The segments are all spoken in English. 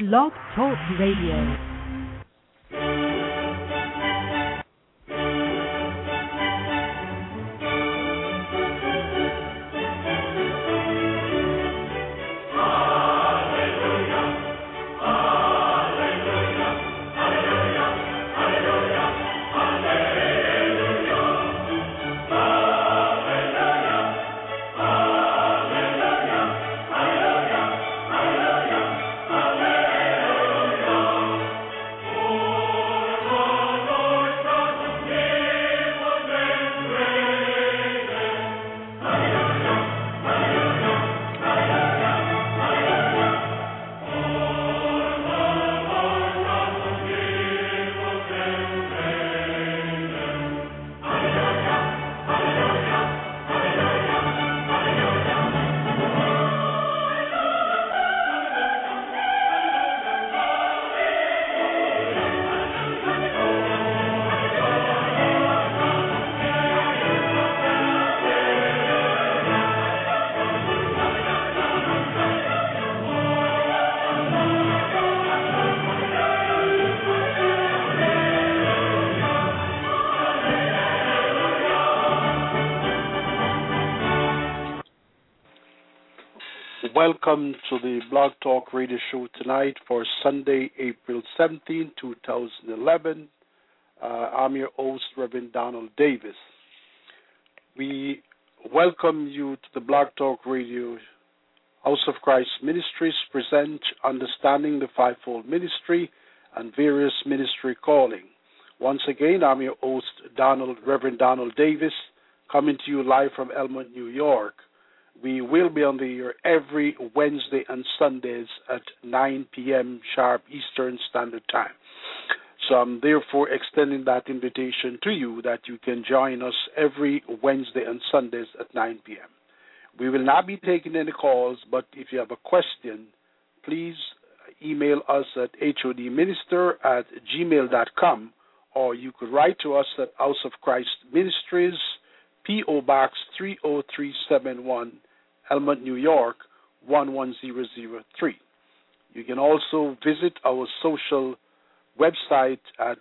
Blog Talk Radio. Welcome to the Blog Talk Radio Show tonight for Sunday, April 17, 2011. I'm your host, Reverend Donald Davis. We welcome you to the Blog Talk Radio House of Christ Ministries present Understanding the Fivefold Ministry and Various Ministry Calling. Once again, I'm your host, Reverend Donald Davis, coming to you live from Elmont, New York. We will be on the air every Wednesday and Sundays at 9 p.m. sharp Eastern Standard Time. So I'm therefore extending that invitation to you that you can join us every Wednesday and Sundays at 9 p.m. We will not be taking any calls, but if you have a question, please email us at hodminister@gmail.com, or you could write to us at House of Christ Ministries, P.O. Box 30371, Elmont, New York, 11003. You can also visit our social website at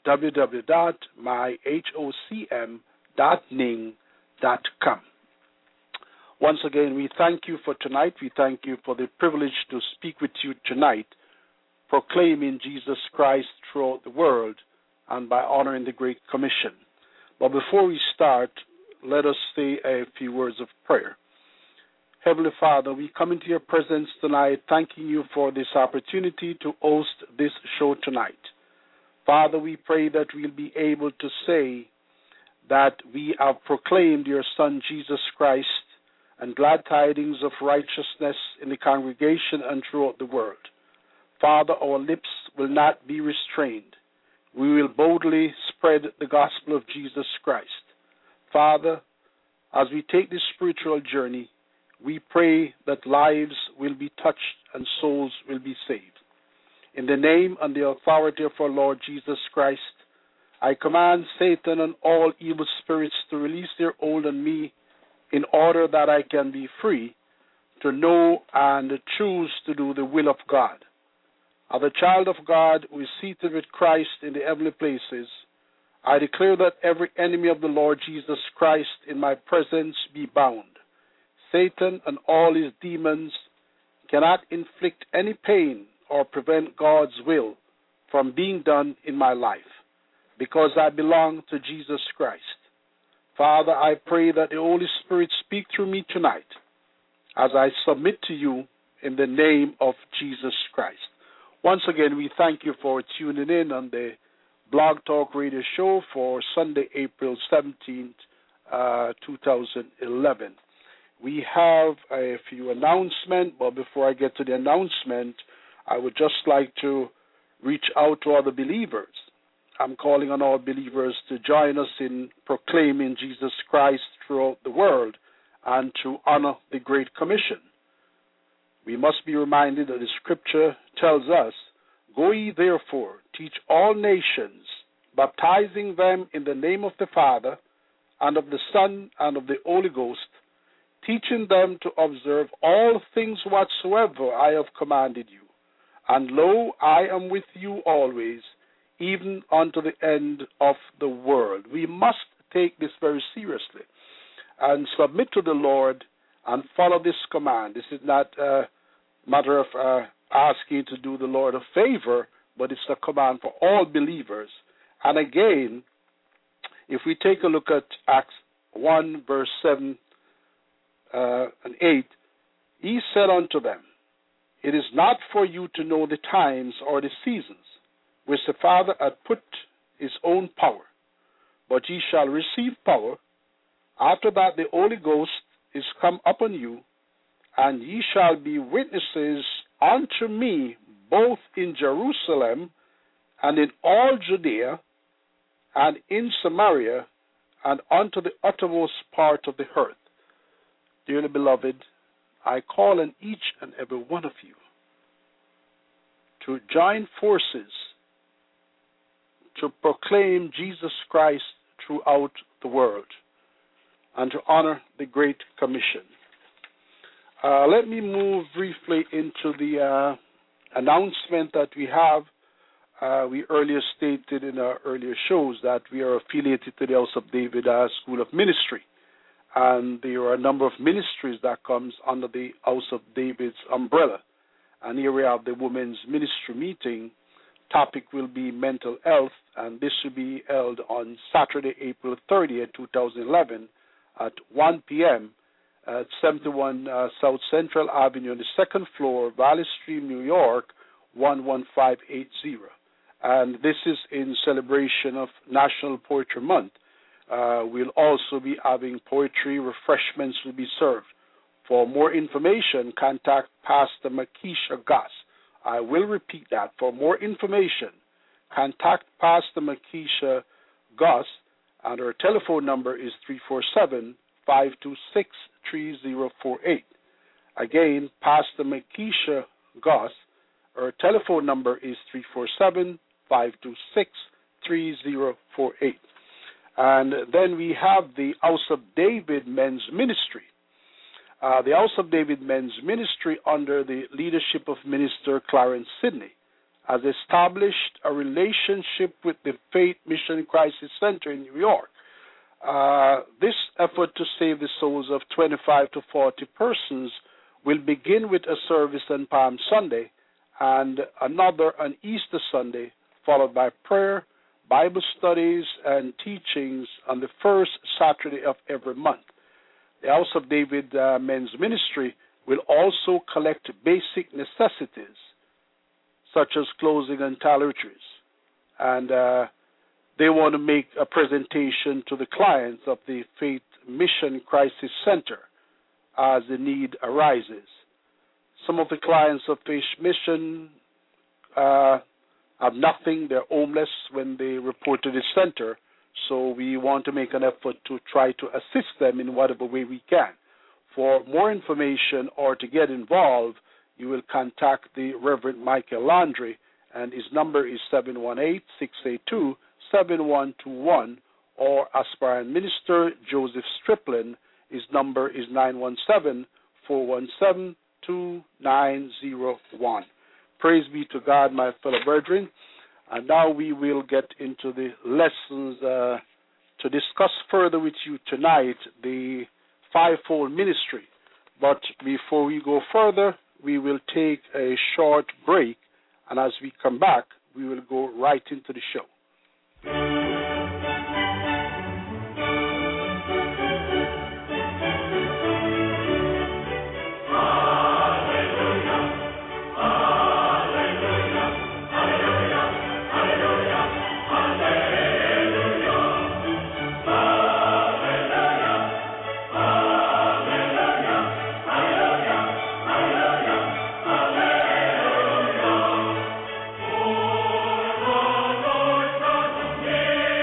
www.myhocm.ning.com. Once again, we thank you for tonight. We thank you for the privilege to speak with you tonight, proclaiming Jesus Christ throughout the world and by honoring the Great Commission. But before we start, let us say a few words of prayer. Heavenly Father, we come into your presence tonight thanking you for this opportunity to host this show tonight. Father, we pray that we'll be able to say that we have proclaimed your Son, Jesus Christ, and glad tidings of righteousness in the congregation and throughout the world. Father, our lips will not be restrained. We will boldly spread the gospel of Jesus Christ. Father, as we take this spiritual journey, we pray that lives will be touched and souls will be saved. In the name and the authority of our Lord Jesus Christ, I command Satan and all evil spirits to release their hold on me in order that I can be free to know and choose to do the will of God. As a child of God who is seated with Christ in the heavenly places, I declare that every enemy of the Lord Jesus Christ in my presence be bound. Satan and all his demons cannot inflict any pain or prevent God's will from being done in my life, because I belong to Jesus Christ. Father, I pray that the Holy Spirit speak through me tonight as I submit to you in the name of Jesus Christ. Once again, we thank you for tuning in on the Blog Talk Radio Show for Sunday, April 17th, 2011. We have a few announcements, but before I get to the announcement, I would just like to reach out to other believers. I'm calling on all believers to join us in proclaiming Jesus Christ throughout the world and to honor the Great Commission. We must be reminded that the Scripture tells us, "Go ye therefore, teach all nations, baptizing them in the name of the Father, and of the Son, and of the Holy Ghost, teaching them to observe all things whatsoever I have commanded you. And lo, I am with you always, even unto the end of the world. We must take this very seriously and submit to the Lord and follow this command. This is not a matter of asking to do the Lord a favor, but it's a command for all believers. And again, if we take a look at Acts 1, verse 7 and 8, he said unto them, It is not for you to know the times or the seasons which the Father hath put his own power, but ye shall receive power after that the Holy Ghost is come upon you, and ye shall be witnesses unto me both in Jerusalem and in all Judea and in Samaria and unto the uttermost part of the earth. Dearly beloved, I call on each and every one of you to join forces to proclaim Jesus Christ throughout the world and to honor the Great Commission. Let me move briefly into the announcement that we have. We earlier stated in our earlier shows that we are affiliated to the House of David School of Ministry. And there are a number of ministries that comes under the House of David's umbrella. And here we have the Women's Ministry meeting. Topic will be mental health, and this will be held on Saturday, April 30th, 2011 at 1 p.m. at 71 South Central Avenue on the second floor, Valley Stream, New York, 11580. And this is in celebration of National Poetry Month. We'll also be having poetry. Refreshments will be served. For more information, contact Pastor Makisha Goss. I will repeat that. For more information, contact Pastor Makisha Goss, and her telephone number is 347-526-3048. Again, Pastor Makisha Goss, her telephone number is 347-526-3048. And then we have the House of David Men's Ministry. The House of David Men's Ministry, under the leadership of Minister Clarence Sidney, has established a relationship with the Faith Mission Crisis Center in New York. This effort to save the souls of 25 to 40 persons will begin with a service on Palm Sunday and another on Easter Sunday, followed by prayer, Bible studies, and teachings on the first Saturday of every month. The House of David Men's Ministry will also collect basic necessities, such as clothing and toiletries. And they want to make a presentation to the clients of the Faith Mission Crisis Center as the need arises. Some of the clients of Faith Mission have nothing. They're homeless when they report to the center. So we want to make an effort to try to assist them in whatever way we can. For more information or to get involved, you will contact the Reverend Michael Landry, and his number is 718-682-7121, or Aspirant Minister Joseph Striplin, his number is 917-417-2901. Praise be to God, my fellow brethren. And now we will get into the lessons to discuss further with you tonight, the fivefold ministry. But before we go further, we will take a short break, and as we come back, we will go right into the show. Yeah.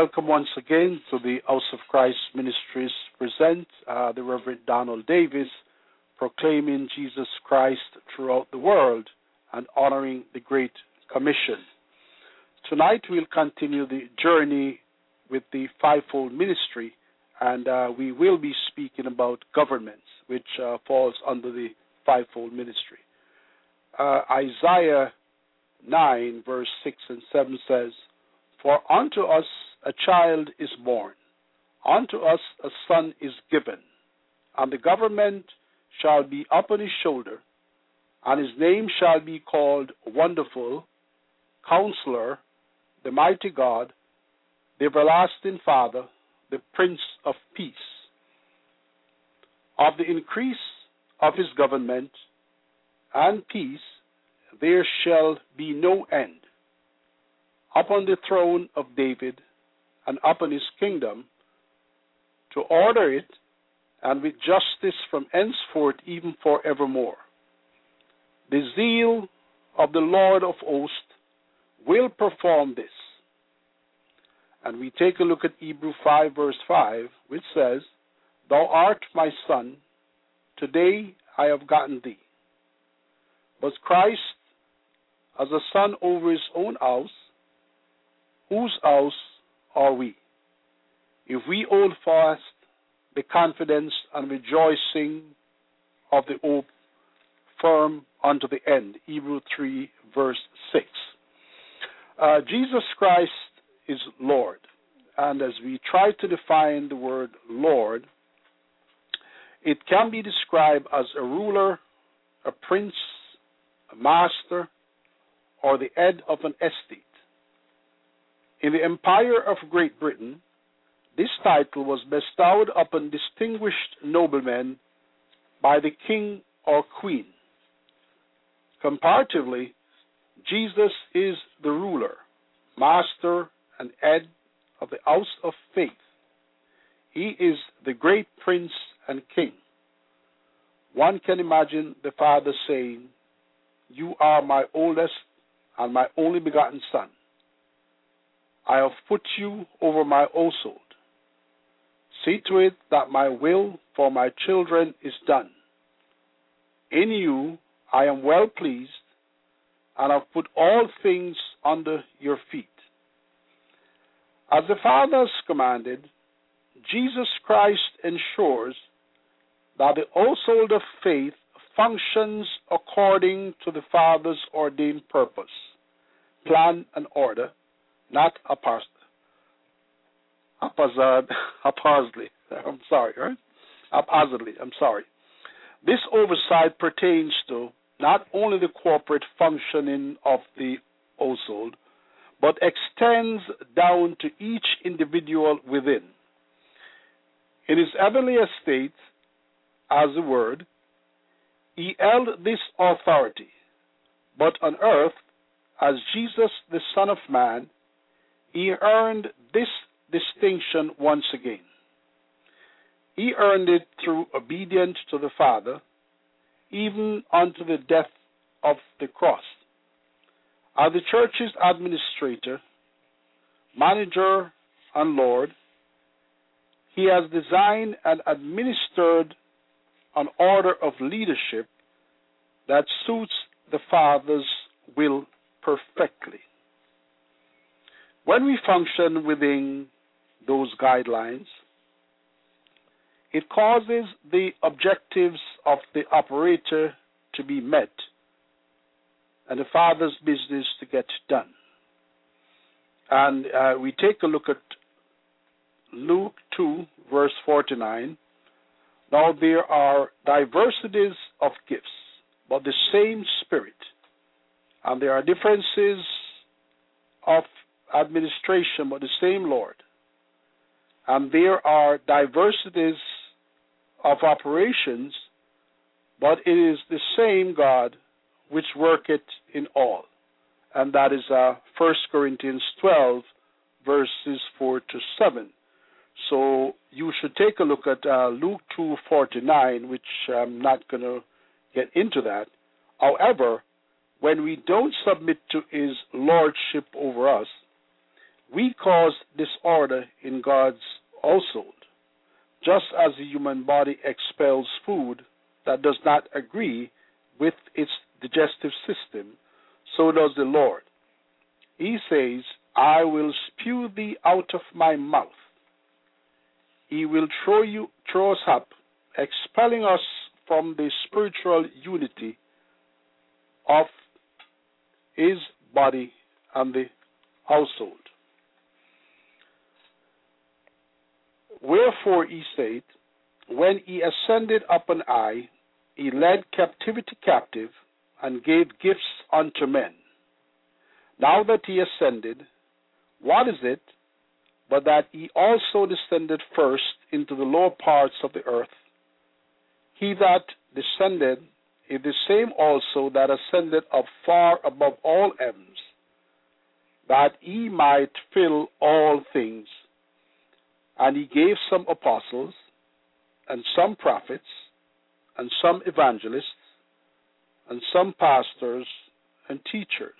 welcome once again to the House of Christ Ministries present the Reverend Donald Davis, proclaiming Jesus Christ throughout the world and honoring the Great Commission. Tonight we'll continue the journey with the fivefold ministry, and we will be speaking about governments, which falls under the fivefold ministry. Isaiah 9, verse 6 and 7 says, "For unto us a child is born, unto us a son is given, and the government shall be upon his shoulder, and his name shall be called Wonderful, Counselor, the Mighty God, the Everlasting Father, the Prince of Peace. Of the increase of his government and peace there shall be no end, upon the throne of David and upon his kingdom, to order it, and with justice from henceforth even forevermore. The zeal of the Lord of hosts will perform this." And we take a look at Hebrews 5, verse 5, which says, "Thou art my son, today I have gotten thee." But Christ, as a son over his own house, whose house are we? If we hold fast the confidence and rejoicing of the hope firm unto the end. Hebrews 3, verse 6. Jesus Christ is Lord. And as we try to define the word Lord, it can be described as a ruler, a prince, a master, or the head of an estate. In the Empire of Great Britain, this title was bestowed upon distinguished noblemen by the king or queen. Comparatively, Jesus is the ruler, master, and head of the house of faith. He is the great prince and king. One can imagine the Father saying, "You are my oldest and my only begotten son. I have put you over my household. See to it that my will for my children is done. In you I am well pleased, and have put all things under your feet." As the Father has commanded, Jesus Christ ensures that the household of faith functions according to the Father's ordained purpose, plan, and order, not haphazardly. This oversight pertains to not only the corporate functioning of the household, but extends down to each individual within. In his heavenly estate, as the Word, he held this authority, but on earth, as Jesus, the Son of Man, he earned this distinction once again. He earned it through obedience to the Father, even unto the death of the cross. As the church's administrator, manager, and Lord, he has designed and administered an order of leadership that suits the Father's will perfectly. When we function within those guidelines, it causes the objectives of the operator to be met and the Father's business to get done. And we take a look at Luke 2, verse 49. "Now there are diversities of gifts, but the same Spirit. And there are differences of administration, but the same Lord. And there are diversities of operations, but it is the same God which worketh in all." And that is 1 Corinthians 12, verses 4 to 7. So you should take a look at Luke 2:49, which I'm not going to get into that. However, when we don't submit to his lordship over us, We cause disorder in God's household. Just as the human body expels food that does not agree with its digestive system, so does the Lord. He says, I will spew thee out of my mouth. He will throw us up, expelling us from the spiritual unity of his body and the household. Wherefore he said, when he ascended up on high, he led captivity captive and gave gifts unto men. Now that he ascended, what is it but that he also descended first into the lower parts of the earth? He that descended is the same also that ascended up far above all heavens, that he might fill all things. And he gave some apostles, and some prophets, and some evangelists, and some pastors and teachers.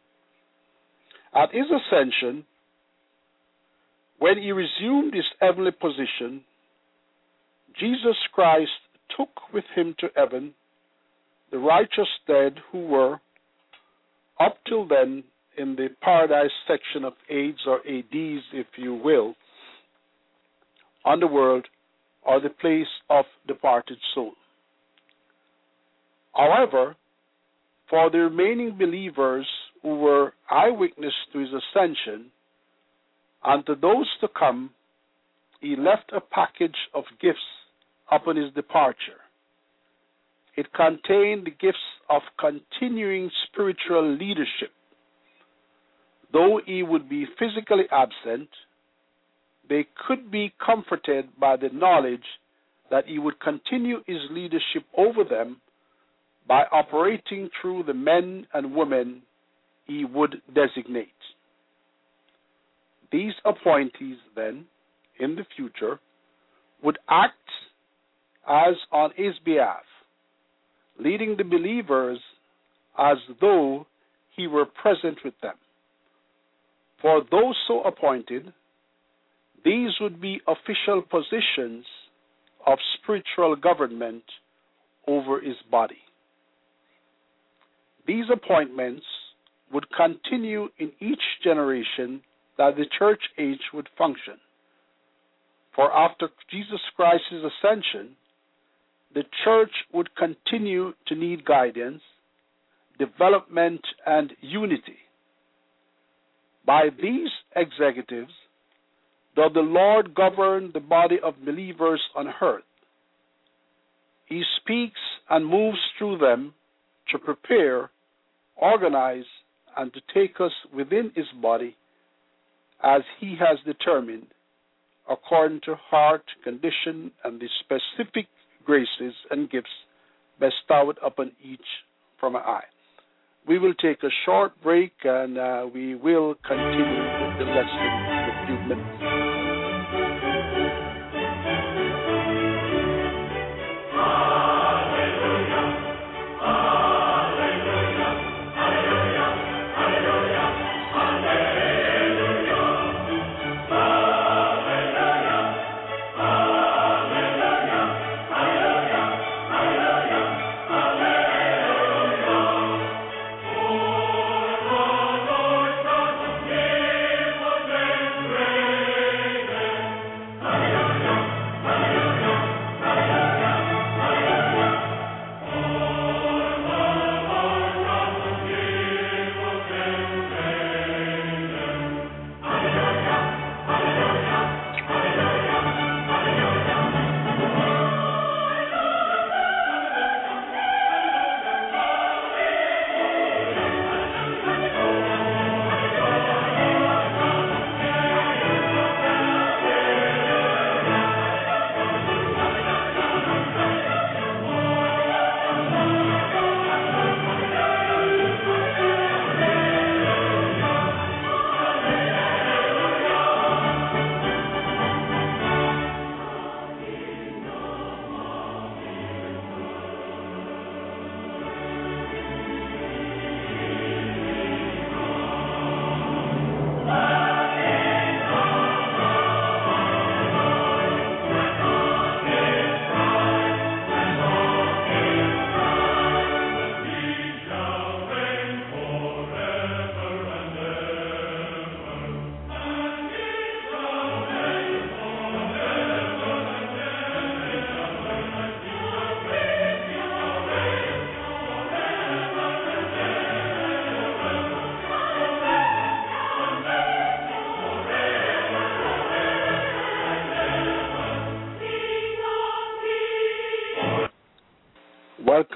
At his ascension, when he resumed his heavenly position, Jesus Christ took with him to heaven the righteous dead who were, up till then, in the paradise section of AIDS or ADs, if you will, underworld, or the place of departed soul. However, for the remaining believers who were eyewitness to his ascension, and to those to come, he left a package of gifts upon his departure. It contained the gifts of continuing spiritual leadership. Though he would be physically absent, they could be comforted by the knowledge that he would continue his leadership over them by operating through the men and women he would designate. These appointees then, in the future, would act as on his behalf, leading the believers as though he were present with them. For those so appointed, these would be official positions of spiritual government over his body. These appointments would continue in each generation that the church age would function. For after Jesus Christ's ascension, the church would continue to need guidance, development, and unity. By these executives, does the Lord govern the body of believers on earth. He speaks and moves through them to prepare, organize, and to take us within his body as he has determined, according to heart condition and the specific graces and gifts bestowed upon each from an eye. We will take a short break and we will continue with the lesson in a few minutes.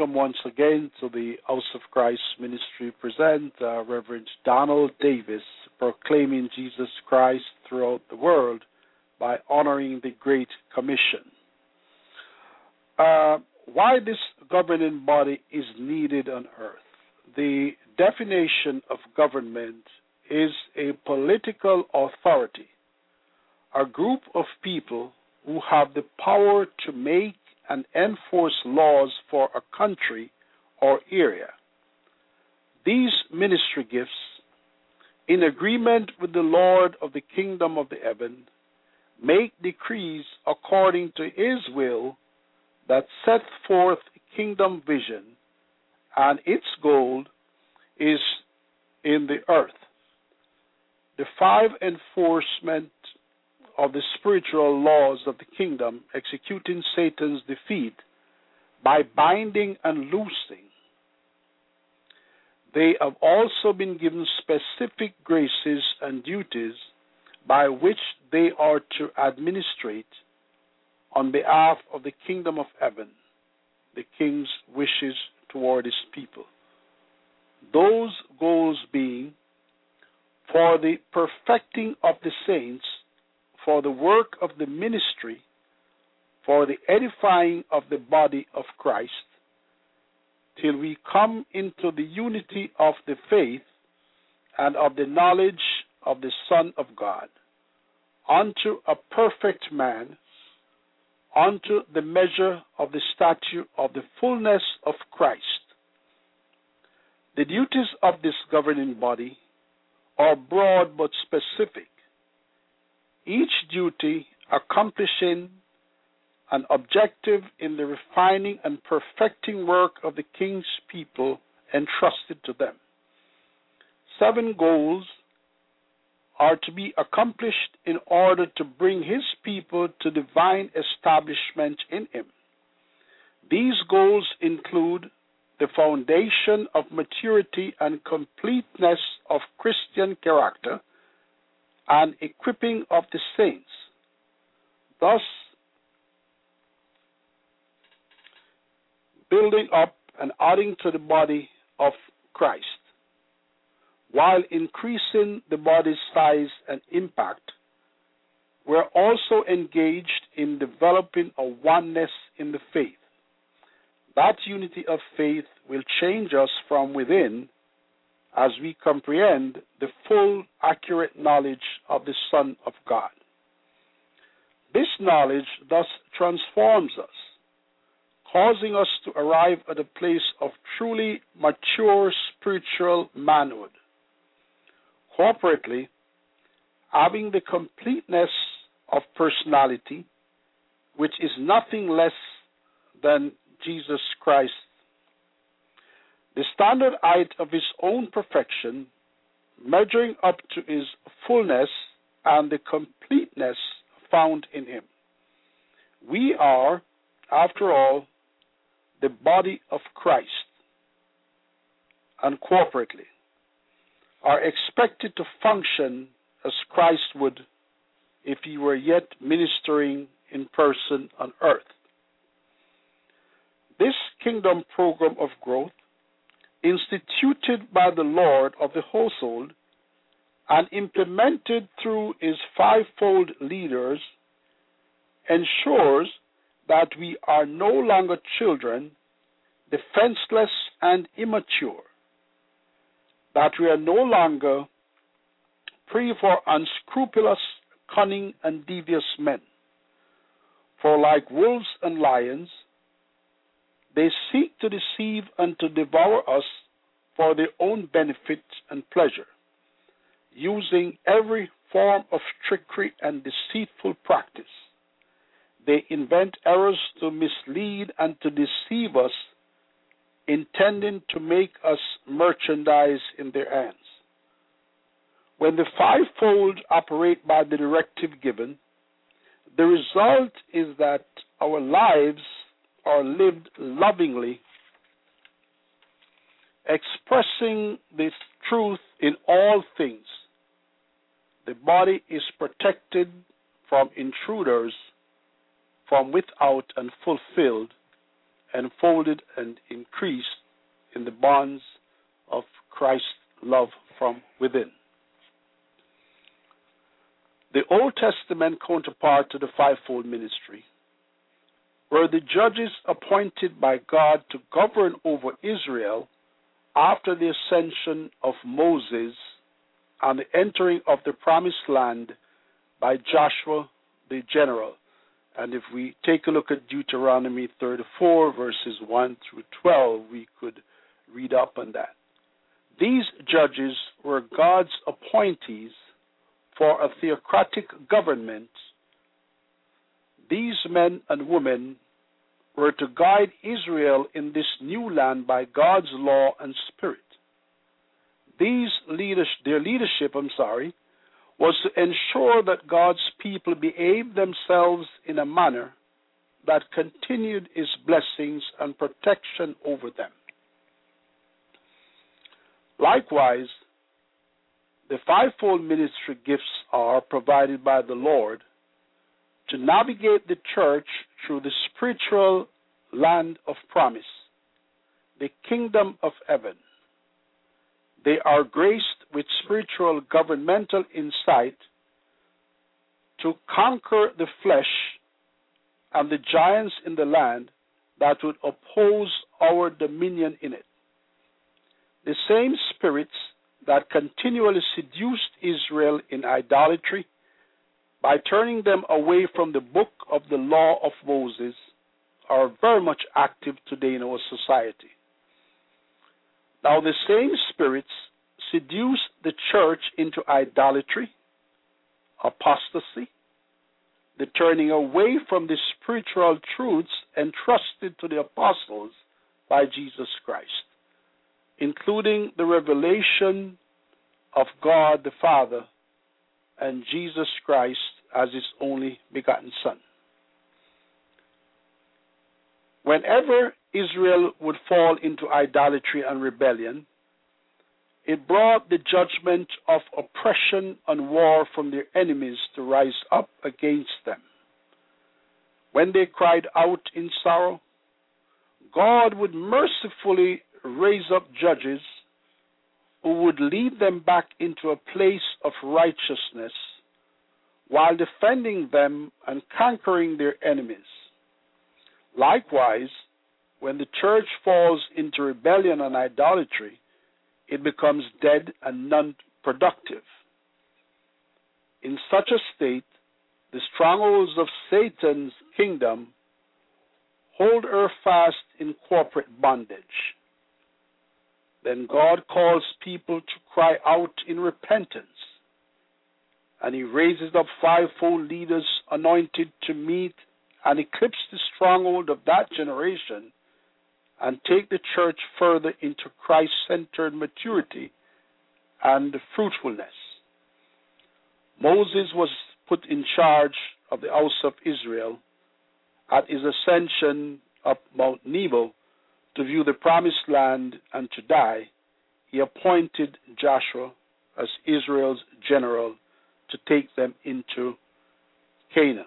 welcome once again to the House of Christ Ministry present Reverend Donald Davis, proclaiming Jesus Christ throughout the world by honoring the Great Commission. Why this governing body is needed on earth? The definition of government is a political authority, a group of people who have the power to make and enforce laws for a country or area. These ministry gifts, in agreement with the Lord of the kingdom of the heaven, make decrees according to his will that set forth kingdom vision, and its goal is in the earth. The five enforcement of the spiritual laws of the kingdom, executing Satan's defeat by binding and loosing. They have also been given specific graces and duties by which they are to administrate on behalf of the kingdom of heaven, the king's wishes toward his people. Those goals being for the perfecting of the saints, for the work of the ministry, for the edifying of the body of Christ, till we come into the unity of the faith and of the knowledge of the Son of God, unto a perfect man, unto the measure of the stature of the fullness of Christ. The duties of this governing body are broad but specific, each duty accomplishing an objective in the refining and perfecting work of the king's people entrusted to them. 7 goals are to be accomplished in order to bring his people to divine establishment in him. These goals include the foundation of maturity and completeness of Christian character, and equipping of the saints, thus building up and adding to the body of Christ, while increasing the body's size and impact. We're also engaged in developing a oneness in the faith. That unity of faith will change us from within as we comprehend the full, accurate knowledge of the Son of God. This knowledge thus transforms us, causing us to arrive at a place of truly mature spiritual manhood. Corporately, having the completeness of personality, which is nothing less than Jesus Christ, the standard height of his own perfection, measuring up to his fullness and the completeness found in him. We are, after all, the body of Christ, and corporately are expected to function as Christ would if he were yet ministering in person on earth. This kingdom program of growth, instituted by the Lord of the household and implemented through his fivefold leaders, ensures that we are no longer children, defenseless and immature, that we are no longer prey for unscrupulous, cunning, and devious men. For like wolves and lions, they seek to deceive and to devour us for their own benefit and pleasure, using every form of trickery and deceitful practice. They invent errors to mislead and to deceive us, intending to make us merchandise in their hands. When the fivefold operate by the directive given, the result is that our lives are lived lovingly, expressing this truth in all things. The body is protected from intruders from without and fulfilled, enfolded and increased in the bonds of Christ's love from within. The Old Testament counterpart to the fivefold ministry were the judges appointed by God to govern over Israel after the ascension of Moses and the entering of the promised land by Joshua the general. And if we take a look at Deuteronomy 34, verses 1 through 12, we could read up on that. These judges were God's appointees for a theocratic government. These men and women were to guide Israel in this new land by God's law and spirit. Their leadership was to ensure that God's people behaved themselves in a manner that continued His blessings and protection over them. Likewise, the fivefold ministry gifts are provided by the Lord to navigate the church through the spiritual land of promise, the kingdom of heaven. They are graced with spiritual governmental insight to conquer the flesh and the giants in the land that would oppose our dominion in it. The same spirits that continually seduced Israel in idolatry by turning them away from the book of the law of Moses are very much active today in our society. Now, the same spirits seduce the church into idolatry, apostasy, the turning away from the spiritual truths entrusted to the apostles by Jesus Christ, including the revelation of God the Father and Jesus Christ as His only begotten Son. Whenever Israel would fall into idolatry and rebellion, it brought the judgment of oppression and war from their enemies to rise up against them. When they cried out in sorrow, God would mercifully raise up judges who would lead them back into a place of righteousness while defending them and conquering their enemies. Likewise, when the church falls into rebellion and idolatry, it becomes dead and non-productive. In such a state, the strongholds of Satan's kingdom hold her fast in corporate bondage. Then God calls people to cry out in repentance, and He raises up fivefold leaders anointed to meet and eclipse the stronghold of that generation and take the church further into Christ-centered maturity and fruitfulness. Moses was put in charge of the house of Israel at his ascension up Mount Nebo to view the promised land and to die. He appointed Joshua as Israel's general to take them into Canaan.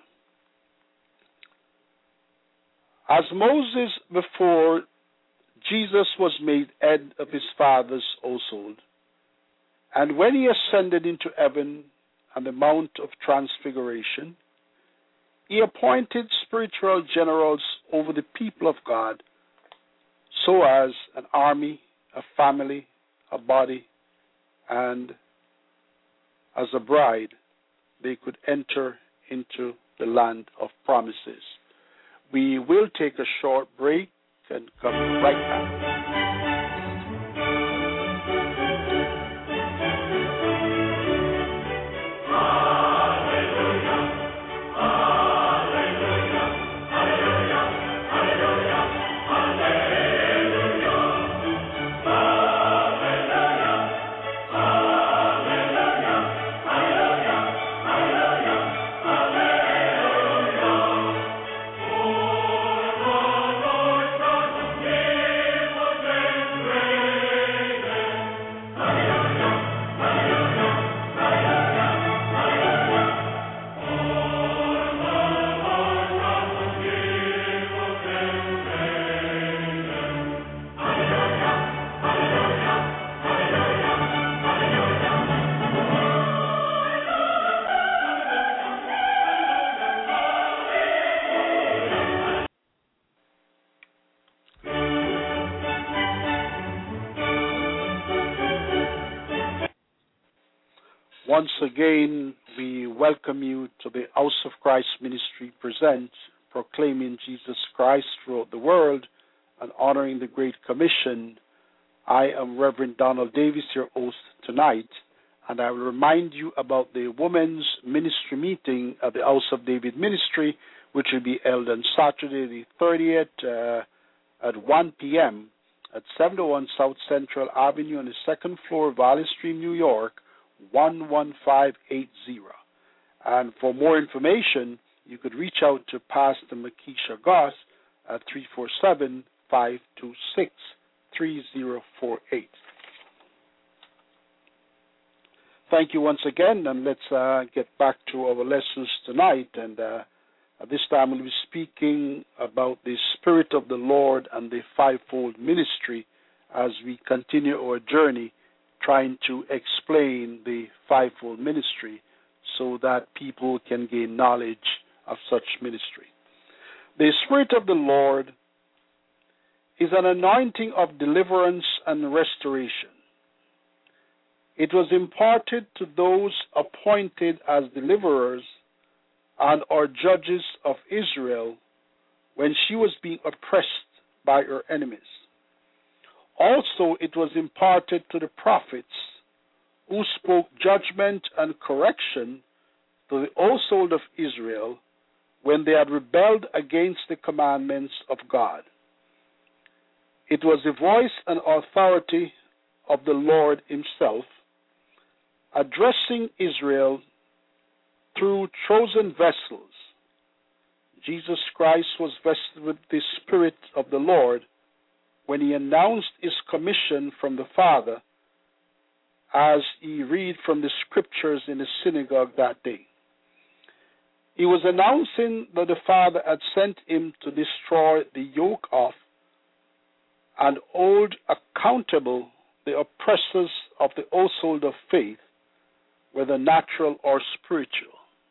As Moses before, Jesus was made head of his father's household. And when he ascended into heaven on the Mount of Transfiguration, he appointed spiritual generals over the people of God, so as an army, a family, a body, and as a bride, they could enter into the land of promises. We will take a short break and come right back. Once again, we welcome you to the House of Christ Ministry present, proclaiming Jesus Christ throughout the world and honoring the Great Commission. I am Reverend Donald Davis, your host tonight, and I will remind you about the Women's Ministry meeting at the House of David Ministry, which will be held on Saturday the 30th at 1 p.m. at 701 South Central Avenue on the second floor, Valley Stream, New York, 11580. And for more information, you could reach out to Pastor Makisha Goss at 347-526-3048. Thank you once again, and let's get back to our lessons tonight. And at this time, we'll be speaking about the Spirit of the Lord and the fivefold ministry as we continue our journey trying to explain the fivefold ministry so that people can gain knowledge of such ministry. The Spirit of the Lord is an anointing of deliverance and restoration. It was imparted to those appointed as deliverers and or judges of Israel when she was being oppressed by her enemies. Also, it was imparted to the prophets who spoke judgment and correction to the household of Israel when they had rebelled against the commandments of God. It was the voice and authority of the Lord himself addressing Israel through chosen vessels. Jesus Christ was vested with the Spirit of the Lord when he announced his commission from the Father, as he read from the scriptures in the synagogue that day. He was announcing that the Father had sent him to destroy the yoke of and hold accountable the oppressors of the household of faith, whether natural or spiritual.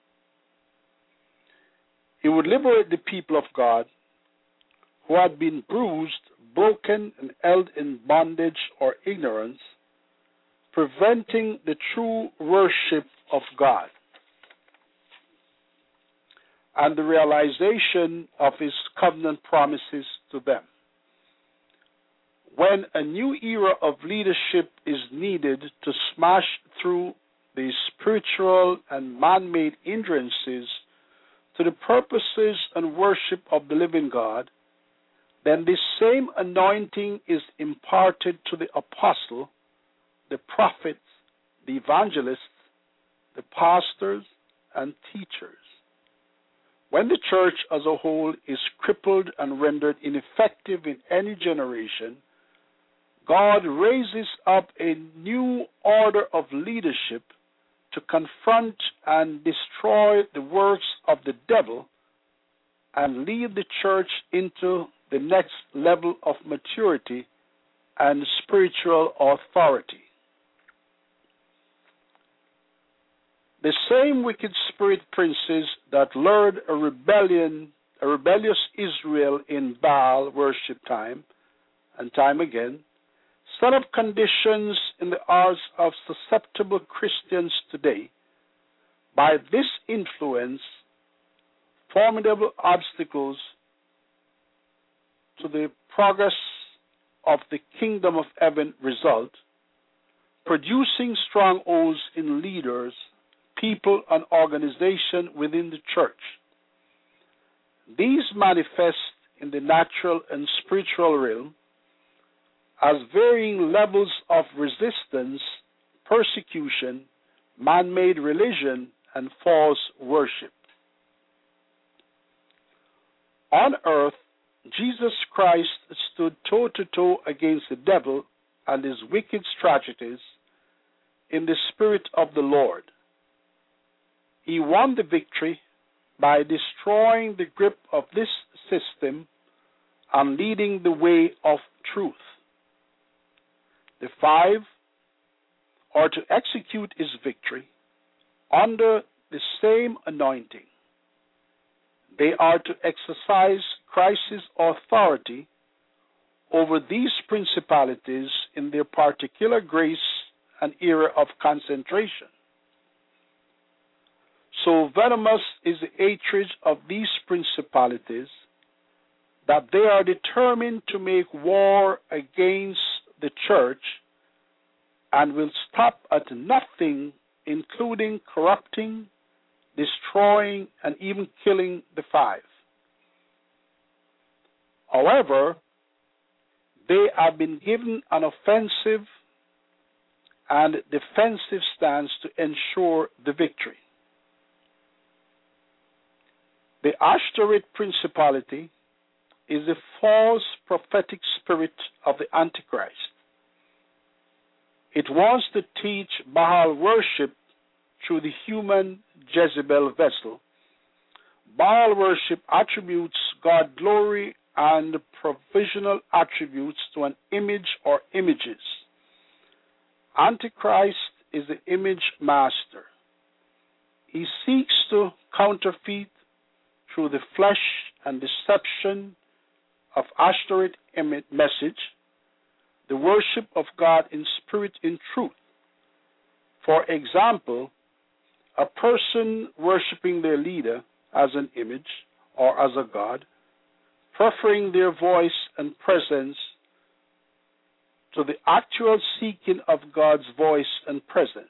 He would liberate the people of God who had been bruised, broken, and held in bondage or ignorance, preventing the true worship of God and the realization of his covenant promises to them. When a new era of leadership is needed to smash through the spiritual and man-made hindrances to the purposes and worship of the living God, then this same anointing is imparted to the apostle, the prophets, the evangelists, the pastors, and teachers. When the church as a whole is crippled and rendered ineffective in any generation, God raises up a new order of leadership to confront and destroy the works of the devil and lead the church into the next level of maturity and spiritual authority. The same wicked spirit princes that lured a rebellious Israel in Baal worship time and time again, set up conditions in the hearts of susceptible Christians today. By this influence, formidable obstacles to the progress of the kingdom of heaven result, producing strongholds in leaders, people, and organization within the church. These manifest in the natural and spiritual realm as varying levels of resistance, persecution, man-made religion, and false worship. On earth, Jesus Christ stood toe-to-toe against the devil and his wicked strategies in the Spirit of the Lord. He won the victory by destroying the grip of this system and leading the way of truth. The five are to execute his victory under the same anointing. They are to exercise Christ's authority over these principalities in their particular grace and era of concentration. So venomous is the hatred of these principalities that they are determined to make war against the church and will stop at nothing, including corrupting, destroying, and even killing the five. However, they have been given an offensive and defensive stance to ensure the victory. The Ashtoreth principality is the false prophetic spirit of the Antichrist. It wants to teach Baal worship through the human Jezebel vessel. Baal worship attributes God glory and provisional attributes to an image or images. Antichrist is the image master. He seeks to counterfeit through the flesh and deception of Ashtoreth message, the worship of God in spirit in truth. For example, a person worshiping their leader as an image or as a god, preferring their voice and presence to the actual seeking of God's voice and presence.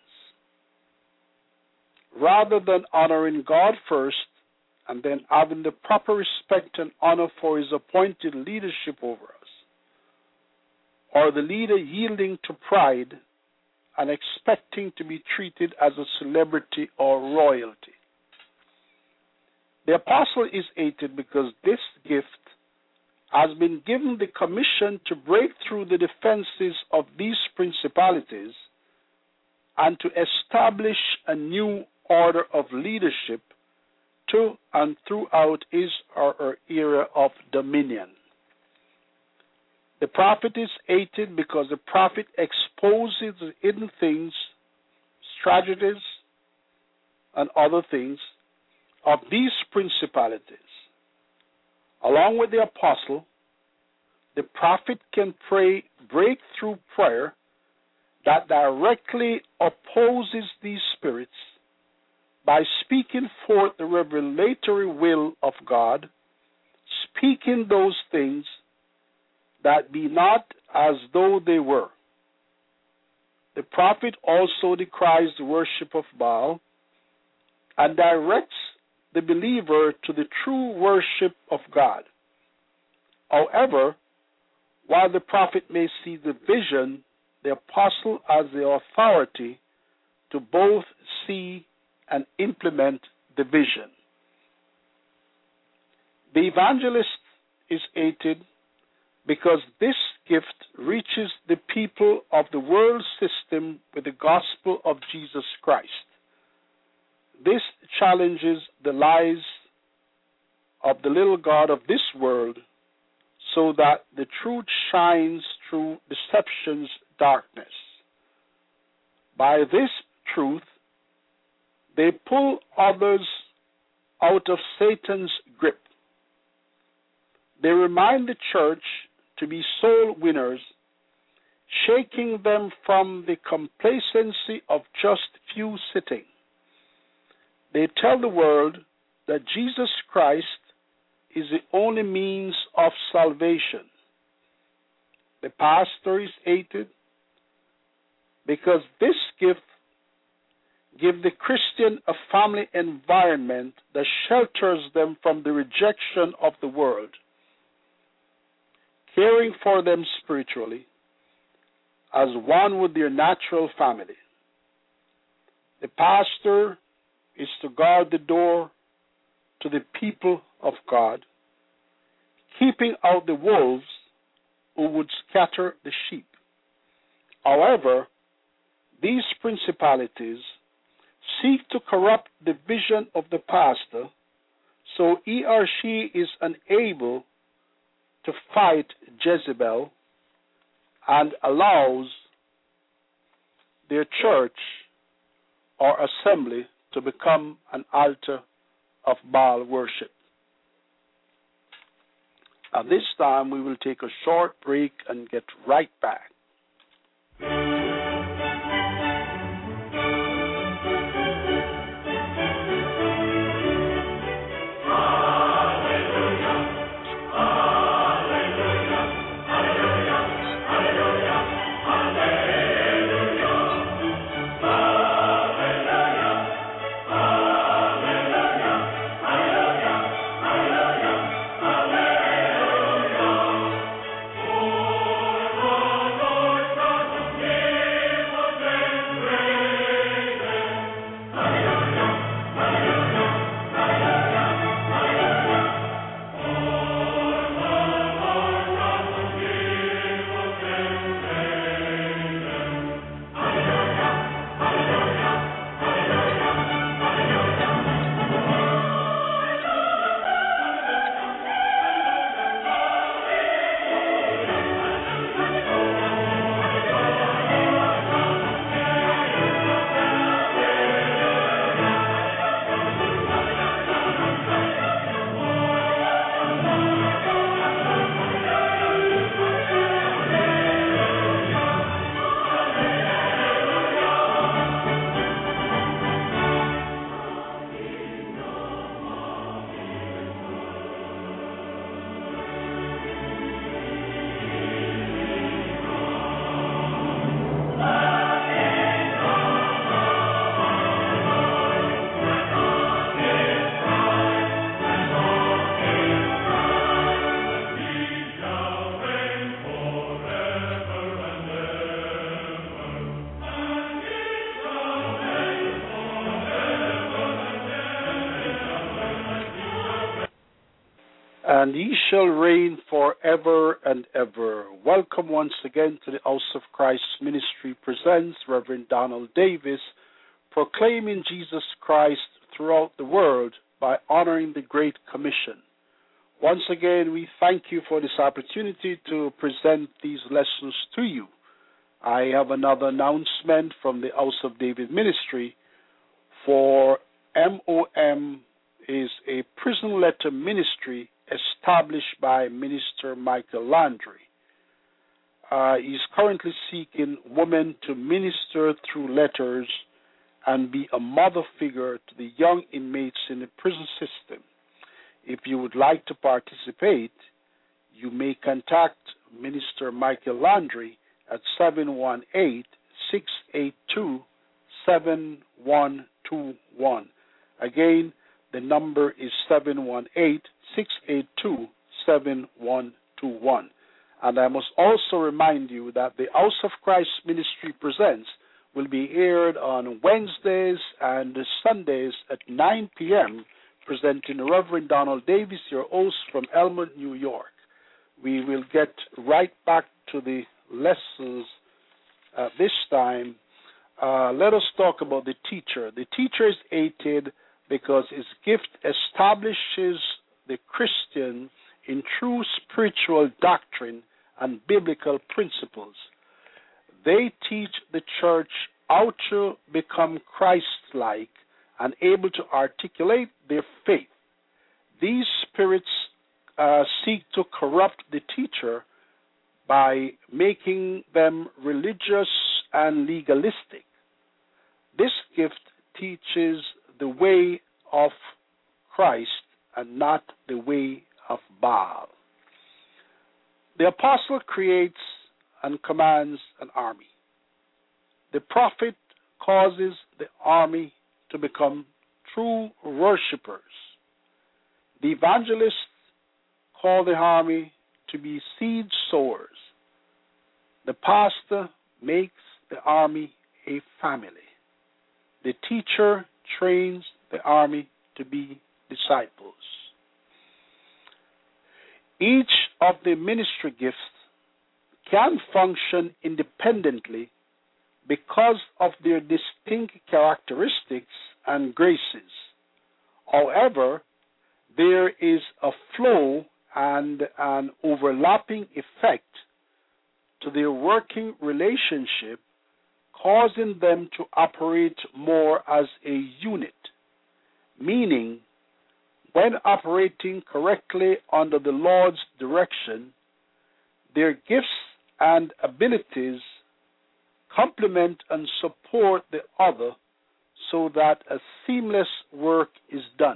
Rather than honoring God first and then having the proper respect and honor for his appointed leadership over us, or the leader yielding to pride and expecting to be treated as a celebrity or royalty. The apostle is hated because this gift has been given the commission to break through the defenses of these principalities and to establish a new order of leadership to and throughout his or her era of dominion. The prophet is hated because the prophet exposes the hidden things, strategies, and other things of these principalities. Along with the apostle, the prophet can pray breakthrough prayer that directly opposes these spirits by speaking forth the revelatory will of God, speaking those things that be not as though they were. The prophet also decries the worship of Baal and directs the believer to the true worship of God. However, while the prophet may see the vision, the apostle has the authority to both see and implement the vision. The evangelist is hated because this gift reaches the people of the world system with the gospel of Jesus Christ. This challenges the lies of the little god of this world so that the truth shines through deception's darkness. By this truth, they pull others out of Satan's grip. They remind the church to be soul winners, shaking them from the complacency of just few sitting. They tell the world that Jesus Christ is the only means of salvation. The pastor is hated because this gift gives the Christian a family environment that shelters them from the rejection of the world, caring for them spiritually as one with their natural family. The pastor is to guard the door to the people of God, keeping out the wolves who would scatter the sheep. However, these principalities seek to corrupt the vision of the pastor so he or she is unable to fight Jezebel and allows their church or assembly to become an altar of Baal worship. At this time, we will take a short break and get right back. and he shall reign forever and ever. Welcome once again to the House of Christ Ministry presents Reverend Donald Davis, proclaiming Jesus Christ throughout the world by honoring the Great Commission. Once again, we thank you for this opportunity to present these lessons to you. I have another announcement from the House of David Ministry. For MOM is a prison letter ministry established by Minister Michael Landry. He's currently seeking women to minister through letters and be a mother figure to the young inmates in the prison system. If you would like to participate, you may contact Minister Michael Landry at 718-682-7121. Again, the number is 718-682-7121. And I must also remind you that the House of Christ Ministry Presents will be aired on Wednesdays and Sundays at 9 p.m., presenting Reverend Donald Davis, your host from Elmwood, New York. We will get right back to the lessons this time. Let us talk about the teacher. The teacher is hated because his gift establishes the Christian in true spiritual doctrine and biblical principles. They teach the church how to become Christ-like and able to articulate their faith. These spirits seek to corrupt the teacher by making them religious and legalistic. This gift teaches the way of Christ and not the way of Baal. The apostle creates and commands an army. The prophet causes the army to become true worshipers. The evangelists call the army to be seed sowers. The pastor makes the army a family. The teacher trains the army to be disciples. Each of the ministry gifts can function independently because of their distinct characteristics and graces. However, there is a flow and an overlapping effect to their working relationship, causing them to operate more as a unit, meaning when operating correctly under the Lord's direction, their gifts and abilities complement and support the other so that a seamless work is done.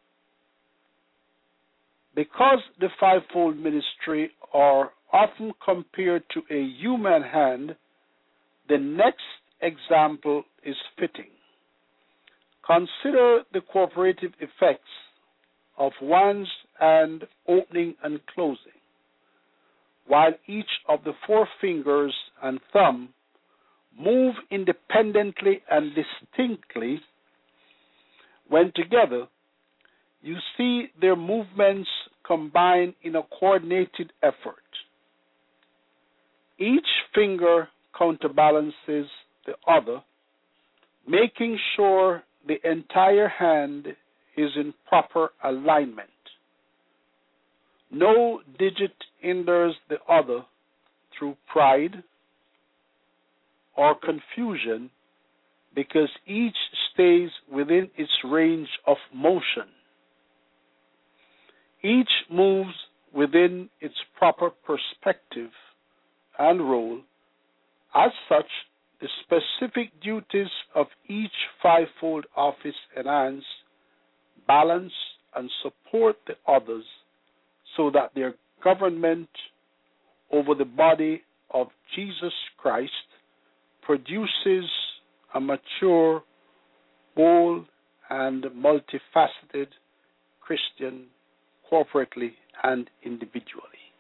Because the fivefold ministry are often compared to a human hand, the next example is fitting. Consider the cooperative effects of one's hand opening and closing. While each of the four fingers and thumb move independently and distinctly, when together, you see their movements combine in a coordinated effort. Each finger counterbalances the other, making sure the entire hand is in proper alignment. No digit hinders the other through pride or confusion because each stays within its range of motion. Each moves within its proper perspective and role. As such, the specific duties of each fivefold office enhance, balance, and support the others so that their government over the body of Jesus Christ produces a mature, whole, and multifaceted Christian corporately and individually.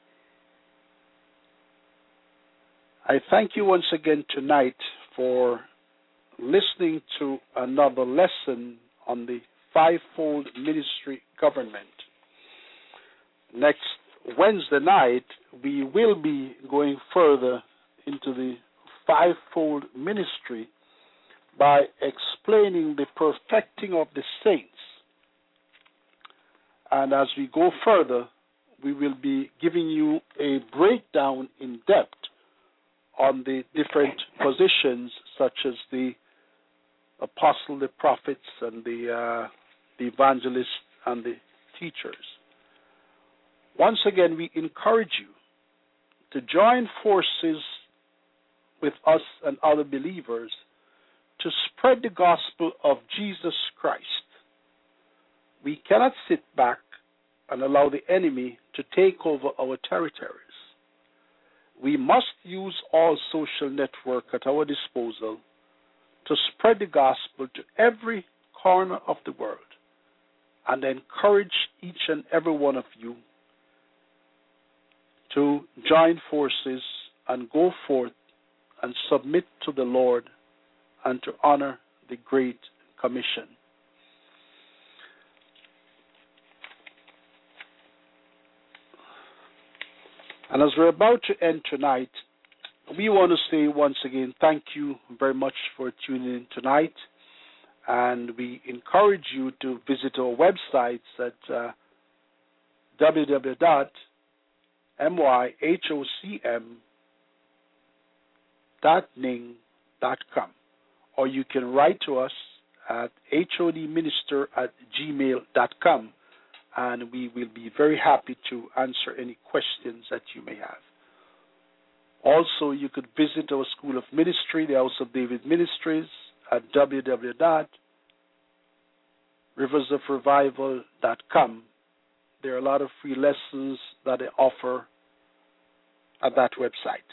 I thank you once again tonight for listening to another lesson on the fivefold ministry government. next Wednesday night, we will be going further into the fivefold ministry by explaining the perfecting of the saints. And as we go further, we will be giving you a breakdown in depth on the different positions, such as the apostle, the prophets, and the evangelists and the teachers. Once again, we encourage you to join forces with us and other believers to spread the gospel of Jesus Christ. We cannot sit back and allow the enemy to take over our territories. We must use all social network at our disposal to spread the gospel to every corner of the world and encourage each and every one of you to join forces and go forth and submit to the Lord and to honor the Great Commission. And as we're about to end tonight, we want to say once again, thank you very much for tuning in tonight. And we encourage you to visit our websites at www.myhocm.ning.com, or you can write to us at hodminister@gmail.com, and we will be very happy to answer any questions that you may have. Also, you could visit our School of Ministry, the House of David Ministries, at www.riversofrevival.com. There are a lot of free lessons that they offer at that website.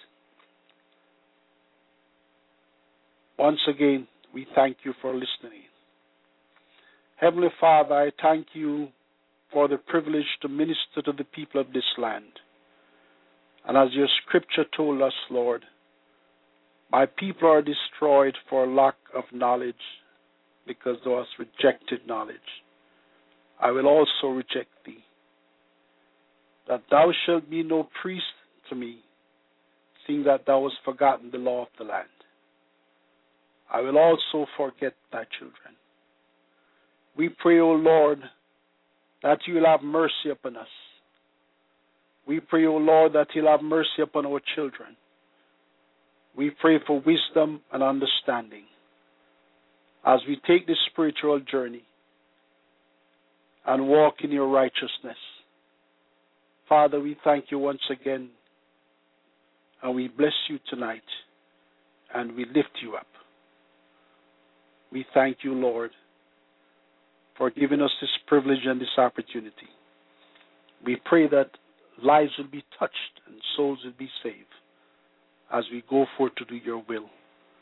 Once again, we thank you for listening. Heavenly Father, I thank you for the privilege to minister to the people of this land. And as your scripture told us, Lord, my people are destroyed for lack of knowledge, because thou hast rejected knowledge. I will also reject thee, that thou shalt be no priest to me, seeing that thou hast forgotten the law of the land. I will also forget thy children. We pray, O Lord, that you will have mercy upon us. We pray, O Lord, that you'll have mercy upon our children. We pray for wisdom and understanding as we take this spiritual journey and walk in your righteousness. Father, we thank you once again, and we bless you tonight, and we lift you up. We thank you, Lord, for giving us this privilege and this opportunity. We pray that lives will be touched and souls will be saved as we go forth to do your will.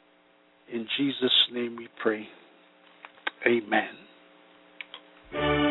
In Jesus' name we pray. Amen.